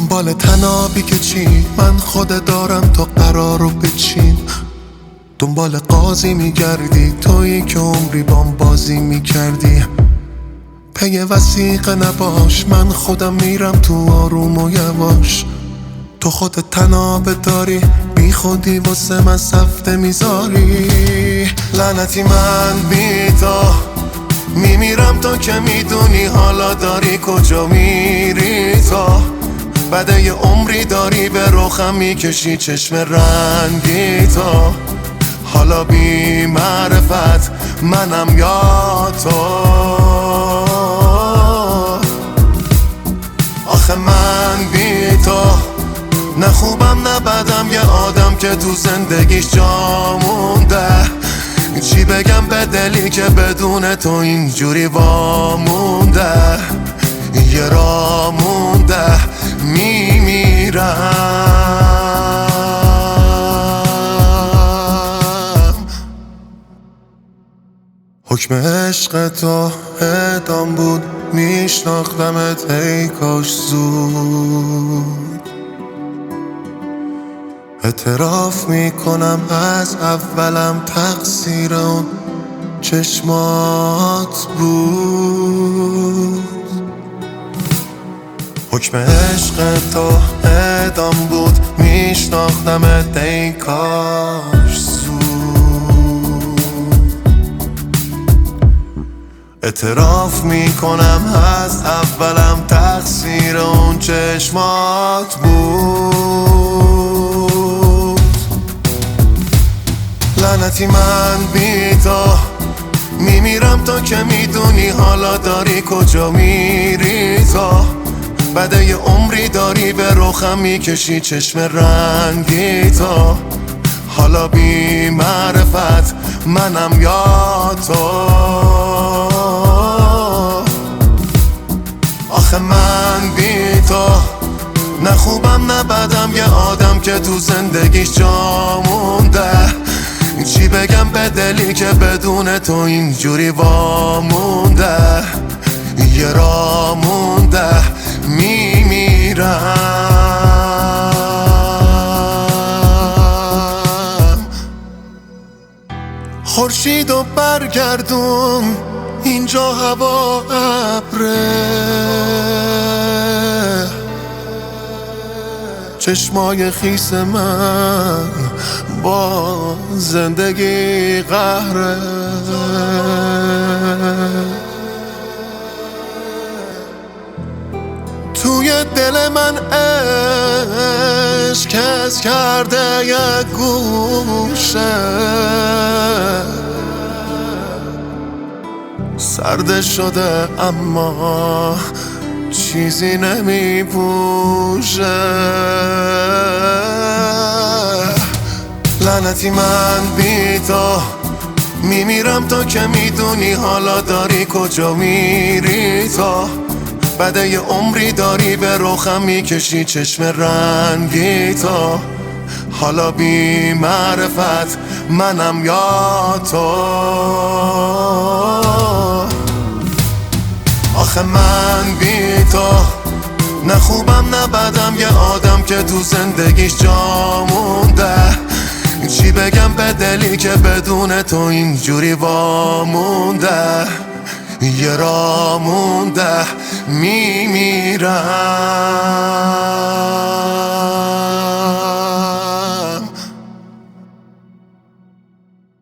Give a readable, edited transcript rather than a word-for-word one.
دنبال تنابی که چی من خود دارم تو قرار رو بچین. دنبال قاضی میگردی تویی که عمری بام بازی میکردی. پی وثیقه نباش من خودم میرم تو آروم و یواش. تو خودت تنابه داری بی خودی واسه من سفته میذاری. لعنتی من بی تو میمیرم تو که میدونی حالا داری کجا میری. تو بعد یه عمری داری به رخم میکشی چشم رنگی. تو حالا بی معرفت منم یا تو. آخه من بی تو نه خوبم نه بدم، یه آدم که تو زندگیش جا مونده. چی بگم به دلی که بدون تو اینجوری وامونده. یه راه مونده میمیرم. حکم عشق تو اعدام بود میشناختمت ای کاش زود. اعتراف میکنم از اولم تقصیر اون چشمات بود. حکم عشق تو اعدام بود میشناختمت ای کاش زود. اعتراف میکنم از اولم تقصیر اون چشمات بود. لعنتی من بی تو میمیرم تو که میدونی حالا داری کجا میری. تو بعد یه عمری داری به رخم میکشی چشم رنگی. تو حالا بی معرفت منم یا تو. آخه من بی تو نه خوبم نه بدم، یه آدم که تو زندگیش جا مونده. چی بگم به دلی که بدون تو اینجوری وامونده. یه راه مونده میمیرم. خورشیدو برگردون اینجا هوا ابره. چشمای خیس من با زندگی قهره. توی دل من عشق کس کرده یک گوشه. سرد شده اما چیزی نمی پوشه. لعنتی من بی تو میمیرم تو که میدونی حالا داری کجا میری. تو بعد یه عمری داری به رخم میکشی چشم رنگی. تو حالا بی معرفت منم یا تو. آخه من بی تو نه خوبم نه بدم، یه آدم که تو زندگیش جا مونده. چی بگم به دلی که بدون تو اینجوری وامونده. یه راه مونده میمیرم.